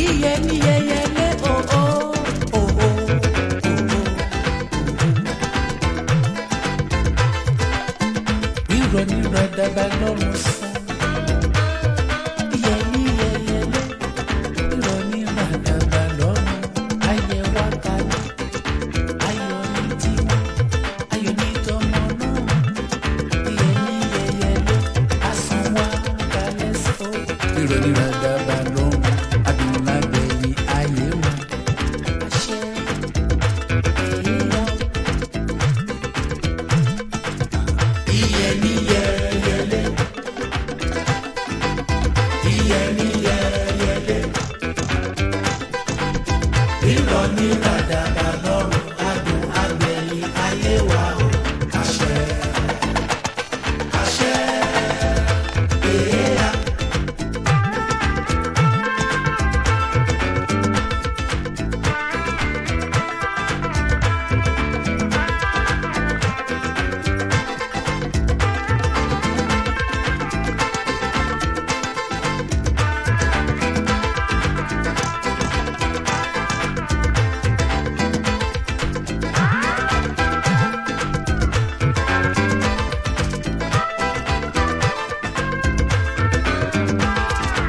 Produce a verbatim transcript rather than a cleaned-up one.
iye ni yẹyẹlé o o o o. Rírọ̀ ní ràdàbà lọ́rùn sàn. Iye ni yẹyẹlé. Rírọ̀ ní ràdàbà lọ́rùn. Ayé wa kalẹ̀. Ayọ̀ ní tiwa. Ayọ̀ ní tọmọ náà. Iye ni yẹyẹlé. Asán wa kalẹ̀ sọ. Rírọ̀ ní ràdàbà lọ́rùn. Adúlágbẹ̀yìn ayé wa. Àṣẹ ìyá. Iye ni yẹyẹlé. Iye ni yẹyẹlé. Rírọ̀ ní ràdàbà.